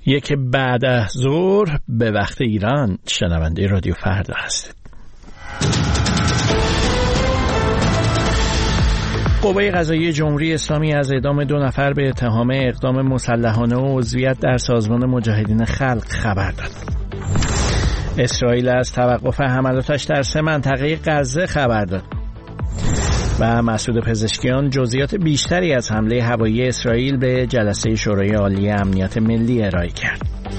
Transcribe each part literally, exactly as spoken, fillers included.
یک بعد از ظهر به وقت ایران شنونده رادیو فردا هستید. قوه قضاییه جمهوری اسلامی از اعدام دو نفر به اتهام اقدام مسلحانه و عضویت در سازمان مجاهدین خلق خبر داد. اسرائیل از توقف حملاتش در سه منطقه غزه خبر داد. و مسعود پزشکیان جزئیات بیشتری از حمله هوایی اسرائیل به جلسه شورای عالی امنیت ملی ارائه کرد.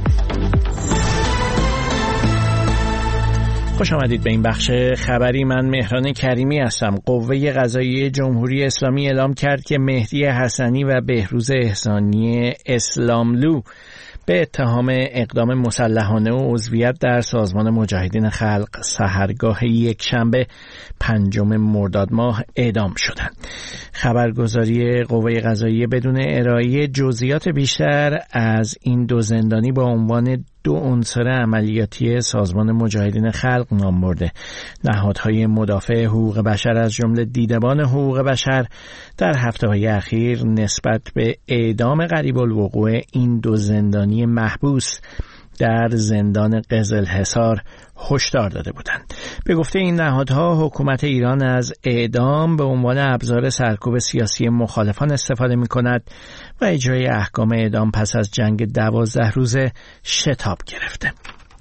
خوش آمدید به این بخش خبری. من مهران کریمی هستم. قوه قضاییه جمهوری اسلامی اعلام کرد که مهدی حسنی و بهروز احسانی اسلاملو به اتهام اقدام مسلحانه و عضویت در سازمان مجاهدین خلق سحرگاه یک شنبه پنجم مرداد ماه اعدام شدند. خبرگزاری قوه قضاییه بدون ارائه جزئیات بیشتر از این دو زندانی با عنوان دو عنصر عملیاتی سازمان مجاهدین خلق نام برده. نهادهای مدافع حقوق بشر از جمله دیدبان حقوق بشر در هفته‌های اخیر نسبت به اعدام قریب الوقوع این دو زندانی محبوس در زندان قزلحصار هشدار داده بودند. به گفته این نهادها حکومت ایران از اعدام به عنوان ابزار سرکوب سیاسی مخالفان استفاده می‌کند و اجرای احکام اعدام پس از جنگ دوازده روزه شتاب گرفته.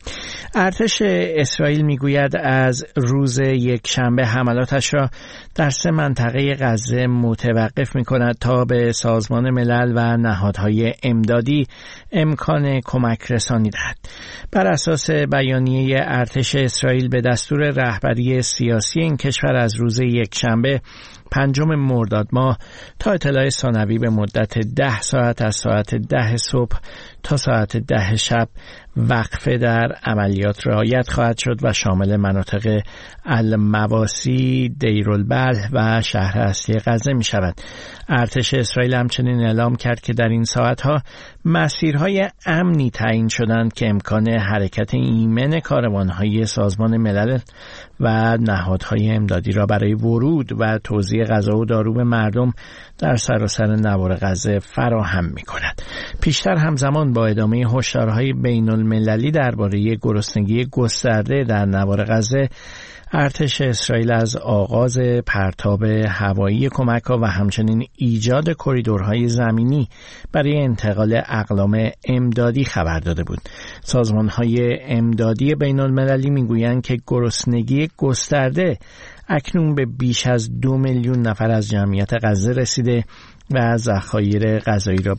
ارتش اسرائیل میگوید از روز یک شنبه حملاتش را در سه منطقه غزه متوقف می‌کند تا به سازمان ملل و نهادهای امدادی امکان کمک رسانی دهد. بر اساس بیانیه ارتش اسرائیل به دستور رهبری سیاسی این کشور از روز یک شنبه پنجم مرداد ماه تا اطلاع ثانوی به مدت ده ساعت از ساعت ده صبح تا ساعت ده شب وقفه در عملیات رعایت خواهد شد و شامل مناطق المواسی، دیرالبلح و شهر اصلی غزه می شود. ارتش اسرائیل همچنین اعلام کرد که در این ساعتها مسیرهای امنی تعیین شدند که امکان حرکت ایمن کاروانهای سازمان ملل و نهادهای امدادی را برای ورود و توزیع غذا و دارو به مردم در سراسر نوار غزه فراهم می کند. پیشتر همزمان با ادامه هشدارهای بین المللی درباره گرسنگی گسترده در نوار غزه، ارتش اسرائیل از آغاز پرتاب هوایی کمک‌ها و همچنین ایجاد کریدورهای زمینی برای انتقال اقلام امدادی خبر داده بود. سازمان‌های امدادی بین المللی می‌گویند که گرسنگی گسترده اکنون به بیش از دو میلیون نفر از جمعیت غزه رسیده و ذخایر غذایی را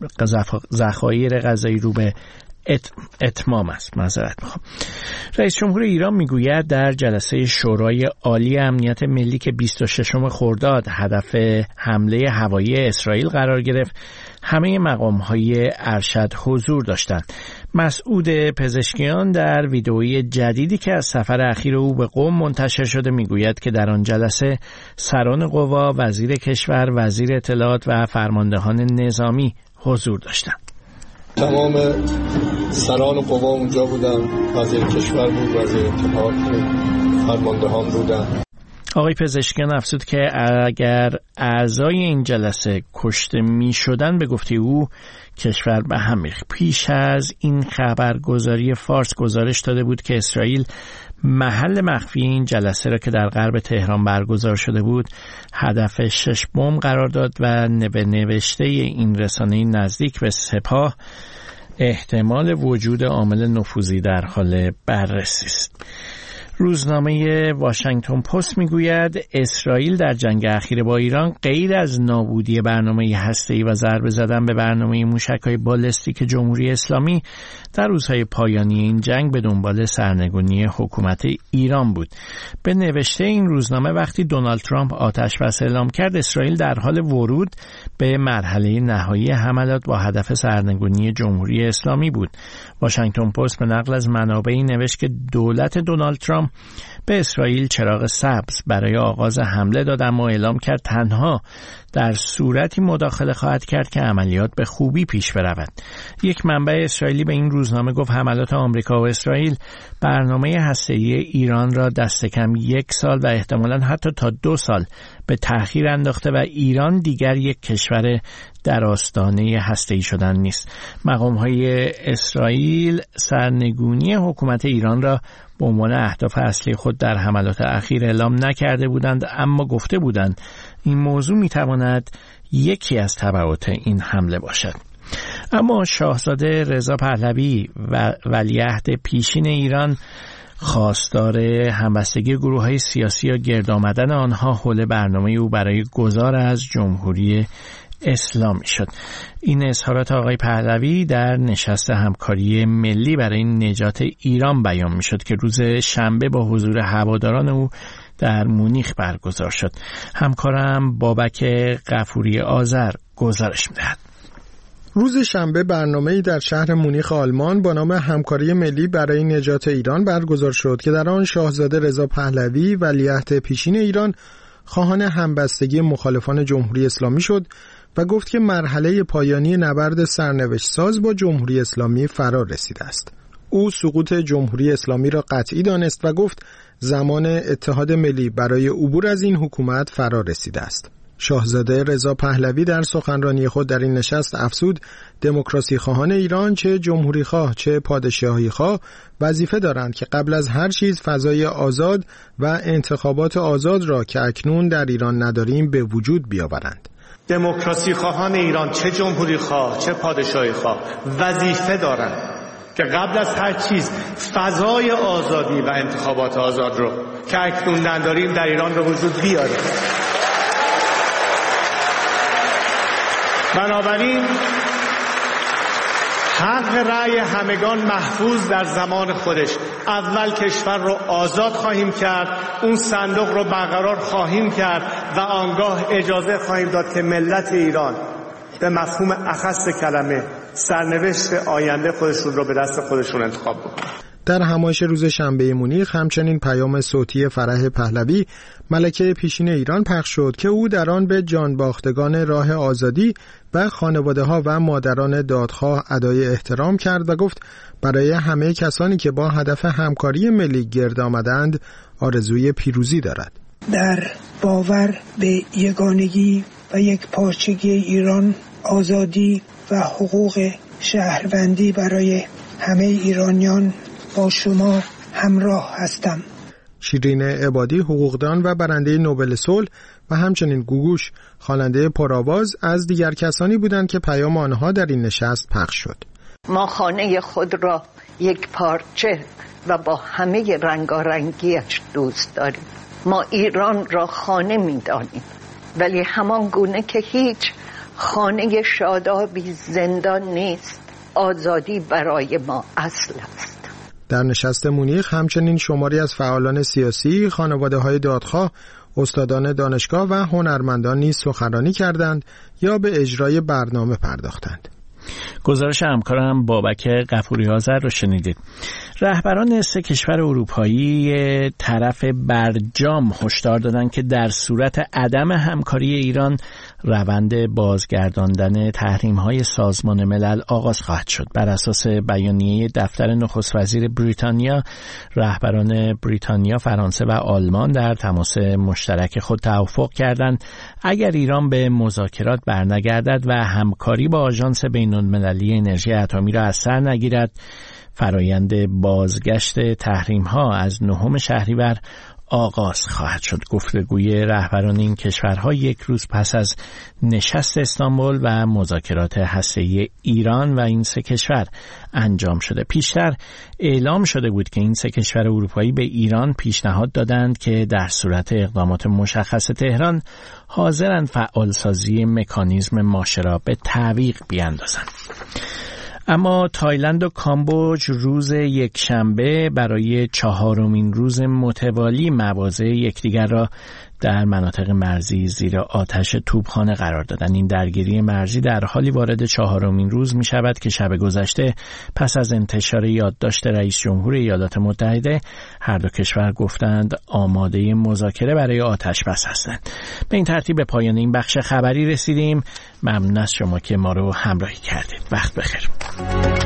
ذخایر غذایی رو به ات... اتمام است. معذرت میخوام. رئیس جمهور ایران میگوید در جلسه شورای عالی امنیت ملی که بیست و ششم خرداد هدف حمله هوایی اسرائیل قرار گرفت، همه مقام‌های ارشد حضور داشتند. مسعود پزشکیان در ویدئویی جدیدی که از سفر اخیر او به قم منتشر شده میگوید که در آن جلسه سران قوا، وزیر کشور، وزیر اطلاعات و فرماندهان نظامی حضور داشتند. تمام سران قوا اونجا بودن، وزیر کشور بود، وزیر اطلاعات بود، فرماندهان بودن. آقای پزشکیان افزود که اگر اعضای این جلسه کشته می شدن به گفته او کشور به هم می ریخت. پیش از این خبرگزاری فارس گزارش داده بود که اسرائیل محل مخفی این جلسه را که در غرب تهران برگزار شده بود هدف شش بمب قرار داد و به نوشته این رسانه نزدیک به سپاه احتمال وجود عامل نفوذی در حال بررسی است. روزنامه واشنگتن پست میگوید اسرائیل در جنگ اخیر با ایران غیر از نابودی برنامه هسته‌ای و ضربه زدن به برنامه موشک‌های بالستیک جمهوری اسلامی در روزهای پایانی این جنگ به دنبال سرنگونی حکومت ایران بود. به نوشته این روزنامه وقتی دونالد ترامپ آتش بس اعلام کرد، اسرائیل در حال ورود به مرحله نهایی حملات با هدف سرنگونی جمهوری اسلامی بود. واشنگتن پست به نقل از منابعی نوشت که دولت دونالد ترامپ به اسرائیل چراغ سبز برای آغاز حمله داد، اما اعلام کرد تنها در صورتی مداخله خواهد کرد که عملیات به خوبی پیش برود. یک منبع اسرائیلی به این روزنامه گفت حملات آمریکا و اسرائیل برنامه هسته‌ای ایران را دست کم یک سال و احتمالاً حتی تا دو سال به تأخیر انداخته و ایران دیگر یک کشور در آستانه هسته‌ای شدن نیست. مقام‌های اسرائیل سرنگونی حکومت ایران را به عنوان اهداف اصلی خود در حملات اخیر اعلام نکرده بودند، اما گفته بودند این موضوع می‌تواند یکی از تبعات این حمله باشد. اما شاهزاده رضا پهلوی و ولیعهد پیشین ایران خواستار همبستگی گروه‌های سیاسی و گرد آمدن آنها حول برنامه او برای گذار از جمهوری اسلامی شد. این اظهارات آقای پهلوی در نشست همکاری ملی برای نجات ایران بیان می‌شد که روز شنبه با حضور هواداران او در مونیخ برگزار شد. همکارم بابک غفوری آذر گزارش می‌دهد. روز شنبه برنامه‌ای در شهر مونیخ آلمان با نام همکاری ملی برای نجات ایران برگزار شد که در آن شاهزاده رضا پهلوی ولیعهد پیشین ایران خواهان همبستگی مخالفان جمهوری اسلامی شد و گفت که مرحله پایانی نبرد سرنوشت ساز با جمهوری اسلامی فرا رسیده است. او سقوط جمهوری اسلامی را قطعی دانست و گفت زمان اتحاد ملی برای عبور از این حکومت فرا رسیده است. شاهزاده رضا پهلوی در سخنرانی خود در این نشست افزود دموکراسی خواهان ایران چه جمهوری خواه چه پادشاهی خواه وظیفه دارند که قبل از هر چیز فضای آزاد و انتخابات آزاد را که اکنون در ایران نداریم به وجود بیاورند. دموکراسی خواهان ایران چه جمهوری خواه چه پادشاهی خواه وظیفه دارند که قبل از هر چیز فضای آزادی و انتخابات آزاد رو که اکنون نداریم در ایران به وجود بیاریم. بنابراین حق رأی همگان محفوظ در زمان خودش. اول کشور رو آزاد خواهیم کرد، اون صندوق رو برقرار خواهیم کرد و آنگاه اجازه خواهیم داد که ملت ایران به مفهوم اخص کلمه سرنوشت آینده خودشون رو به دست خودشون انتخاب بکنن. در همایش روز شنبه مونیخ همچنین پیام صوتی فرح پهلوی ملکه پیشین ایران پخش شد که او در آن به جانباختگان راه آزادی و خانواده‌ها و مادران دادخواه ادای احترام کرد و گفت برای همه کسانی که با هدف همکاری ملی گرد آمدند آرزوی پیروزی دارد. در باور به یگانگی و یک پارچگی ایران، آزادی و حقوق شهروندی برای همه ایرانیان با شما همراه هستم. شیرین عبادی حقوقدان و برنده نوبل صلح و همچنین گوگوش خواننده پرآواز از دیگر کسانی بودند که پیام آنها در این نشست پخش شد. ما خانه خود را یک پارچه و با همه رنگارنگیش دوست داریم. ما ایران را خانه می دانیم، ولی همان گونه که هیچ خانه شادابی زندان نیست، آزادی برای ما اصل است. در نشست مونیخ همچنین شماری از فعالان سیاسی، خانواده‌های دادخواه، استادان دانشگاه و هنرمندان نیز سخنرانی کردند یا به اجرای برنامه پرداختند. گزارش همکارم بابک غفوری آذر رو شنیدید. رهبران سه کشور اروپایی طرف برجام هشدار دادند که در صورت عدم همکاری ایران روند بازگرداندن تحریم‌های سازمان ملل آغاز خواهد شد. بر اساس بیانیه دفتر نخست وزیر بریتانیا، رهبران بریتانیا، فرانسه و آلمان در تماس مشترک خود توافق کردند اگر ایران به مذاکرات برنگردد و همکاری با آژانس بین‌المللی انرژی اتمی را از سر نگیرد، فرایند بازگشت تحریم‌ها از نهم شهریور آغاز خواهد شد. گفتگوی رهبران این کشورها یک روز پس از نشست استانبول و مذاکرات هسته‌ای ایران و این سه کشور انجام شده. پیشتر اعلام شده بود که این سه کشور اروپایی به ایران پیشنهاد دادند که در صورت اقدامات مشخص تهران حاضرند فعالسازی مکانیزم ماشه را به تعویق بیاندازند. اما تایلند و کامبوج روز یکشنبه برای چهارمین روز متوالی مواضع یکدیگر را در مناطق مرزی زیر آتش توپخانه قرار دادند. این درگیری مرزی در حالی وارد چهارمین روز می شود که شب گذشته پس از انتشار یادداشت رئیس جمهور ایالات متحده هر دو کشور گفتند آماده مذاکره برای آتش بس هستند. به این ترتیب به پایان این بخش خبری رسیدیم. ممنون از شما که ما رو همراهی کردید. وقت بخیر.